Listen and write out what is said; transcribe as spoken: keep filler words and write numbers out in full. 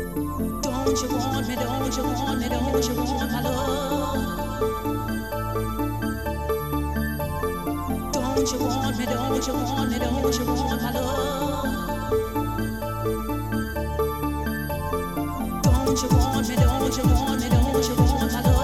Don't you want me, don't you want me, don't you want my love? Don't you want me, don't you want me, don't you want my love? Don't you want me, don't you want me, don't you want my love?